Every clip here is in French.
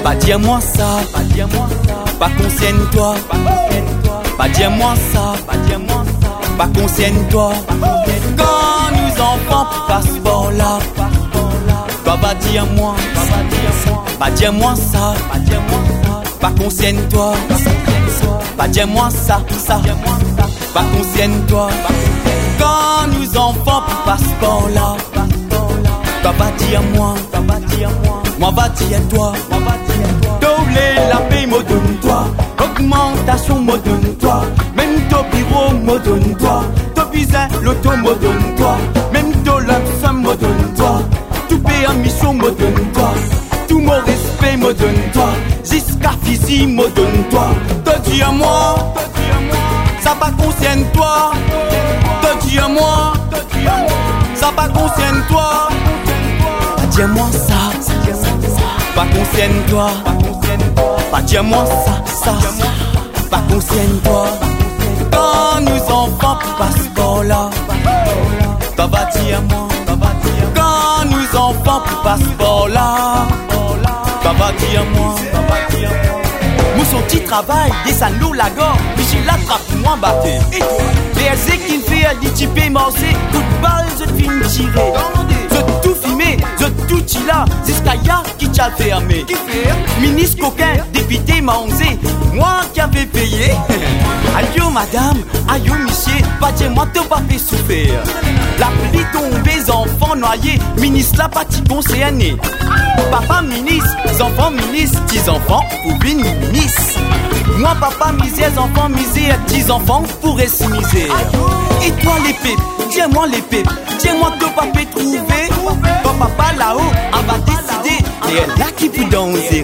Pas dis-moi ça, pas dis-moi ça. Pas consciente-toi, pas dis-moi ça, pas dis-moi ça. Pas consciente-toi. Quand nous enfants passent par là, toi va dire-moi, pas dis-moi ça, pas dis-moi ça. Pas consciente-toi, pas dis-moi ça, ça. Pas consciente-toi. Quand nous enfants passent par là, toi va dire-moi, moi va dire toi. Doubler la paix, me donne-toi. Augmentation, me donne-toi. Même ton bureau, me donne-toi. Ton visa, l'auto, me donne-toi. Même ton lump, me donne-toi. Tout permission, me donne-toi. Tout mon respect, me donne-toi. Jusqu'à physique, me donne-toi. Te dis à moi, ça va consciente-toi. Te dis à moi, ça va consciente-toi. Dis-moi ça, pas consciente-toi. Pas dis-moi ça, pas consciente-toi. Quand nous enfants passent par là, toi va dire-moi. Quand nous enfants passent par là, toi va dire-moi. Nous son petit travail, des salauds la gorge, puis j'ai l'attrape moi batté. Et toi, BSC qui me fait aller typer morcer, toute balle je te finis tirer. Je tout filmé, je tout là, jusqu'à ya qui t'a fermé. Ministre coquin, député m'a osé, moi qui avais payé. Aïe madame, aïe monsieur, pas dire moi te pas fait souffrir. La pluie tombée, enfants noyés, ministre la partie concerné. Papa ministre, enfants ministres, petits enfants pour venir ministre. Moi papa misère, enfants misère, petits enfants pour rester misère. Et toi les pépes, dis-moi les pépes, dis-moi que papa trouver. Quand papa là-haut, on va décider, et elle là qui peut danser.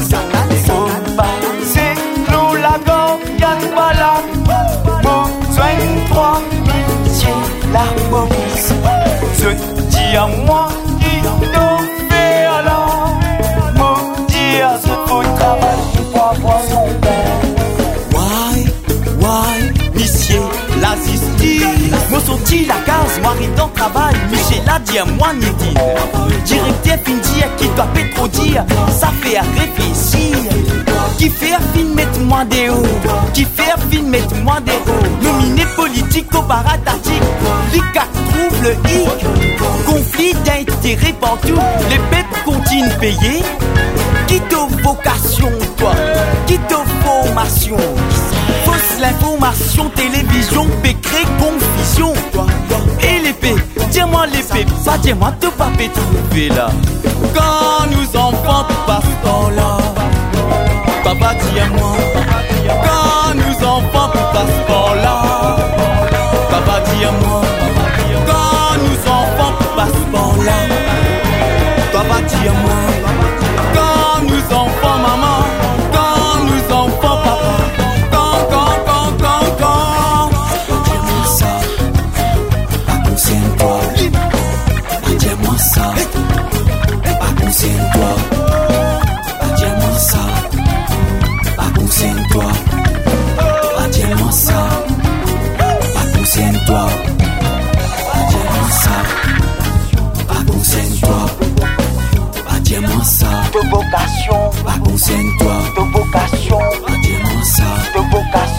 C'est l'eau la gorge, y'a pas là. Besoin de toi, c'est la police. Je dis à moi qui te fait alors. Me dire ce faut travailler pour avoir son père. Why, monsieur, la justice. Moi sorti la case, moi dans le travail. Michel a dit à moi, Nidine. Directeur fin dire qui doit pas trop dire. Ça fait à réfléchir. Qui fait film mettre-moi des hauts. Qui fait film mettre-moi des hauts. Nominé politique au paratatique. L'ICA trouve le hic. Conflit d'intérêts partout. Les peuples continuent de payer. Qui t'a vocation, toi? Qui t'a formation? Fausse l'information, télévision, pécré, confusion. Et l'épée, dis-moi l'épée, pas dis-moi te pas trouver là. Quand nous enfants passent par là, papa dis-moi. Quand nous enfants passent par là, papa dis-moi. Quand nous enfants passent par là, papa dis-moi. Quand nous enfants maman, quand nous enfants papa. De vocation, pas consciente-toi, de vocation, dis-moi ça, de vocation.